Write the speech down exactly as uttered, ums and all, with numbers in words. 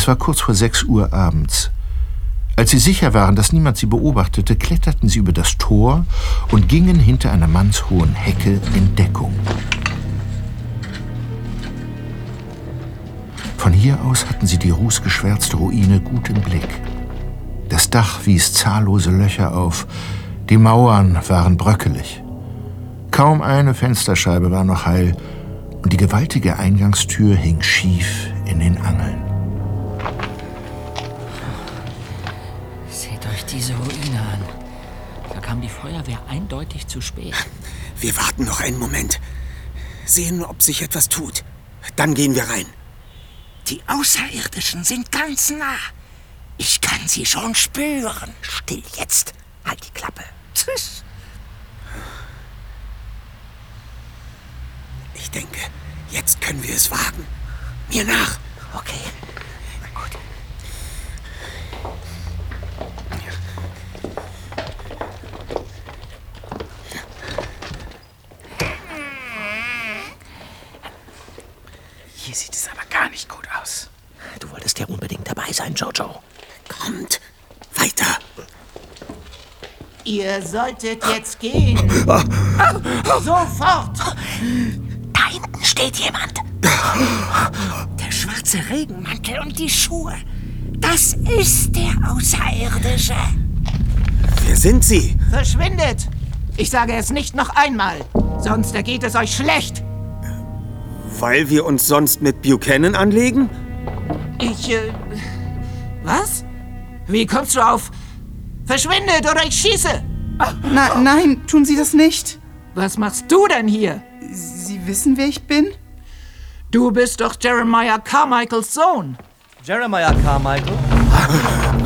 Es war kurz vor sechs Uhr abends. Als sie sicher waren, dass niemand sie beobachtete, kletterten sie über das Tor und gingen hinter einer mannshohen Hecke in Deckung. Von hier aus hatten sie die rußgeschwärzte Ruine gut im Blick. Das Dach wies zahllose Löcher auf, die Mauern waren bröckelig. Kaum eine Fensterscheibe war noch heil und die gewaltige Eingangstür hing schief in den Angeln. Seht euch diese Ruine an. Da kam die Feuerwehr eindeutig zu spät. Wir warten noch einen Moment. Sehen, ob sich etwas tut. Dann gehen wir rein. Die Außerirdischen sind ganz nah. Ich kann sie schon spüren. Still jetzt. Halt die Klappe. Tschüss. Ich denke, jetzt können wir es wagen. Mir nach. Okay. Gut. Hier sieht es aber gar nicht gut aus. Du wolltest ja unbedingt dabei sein, Jojo. Kommt. Weiter. Ihr solltet jetzt gehen. Sofort. Da hinten steht jemand. Der schwarze Regenmantel und die Schuhe. Das ist der Außerirdische. Wer sind Sie? Verschwindet. Ich sage es nicht noch einmal. Sonst ergeht es euch schlecht. Weil wir uns sonst mit Buchanan anlegen? Ich, äh... Was? Wie kommst du auf... Verschwindet oder ich schieße! Na, nein, tun Sie das nicht. Was machst du denn hier? Sie wissen, wer ich bin? Du bist doch Jeremiah Carmichaels Sohn. Jeremiah Carmichael?